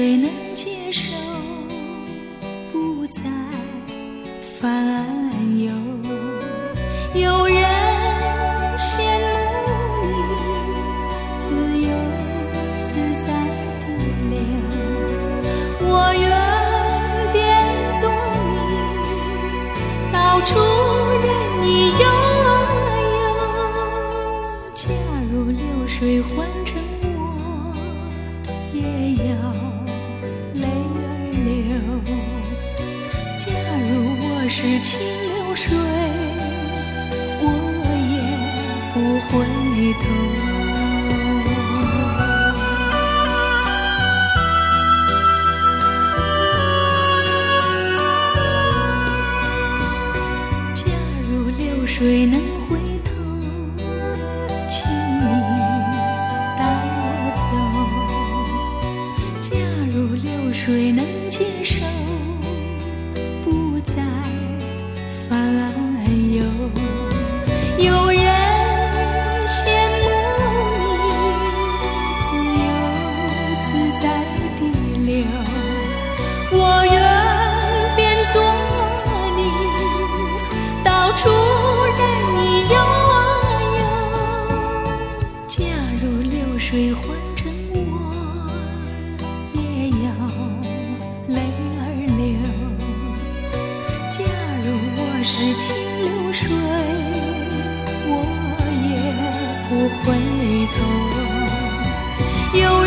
谁能接受不再烦忧？有人羡慕你自由自在的流，我愿变作你，到处任你游游。假如流水换成我，也要泪儿流。假如我是清流水，我也不回头。假如流水能回头，请你带我走。假如流水能接受不再烦忧，有人羡慕你自由自在地流，我愿变作你，到处任你游游。假如流水换成我，也要泪儿流。假如我是清流水，我也不回头。有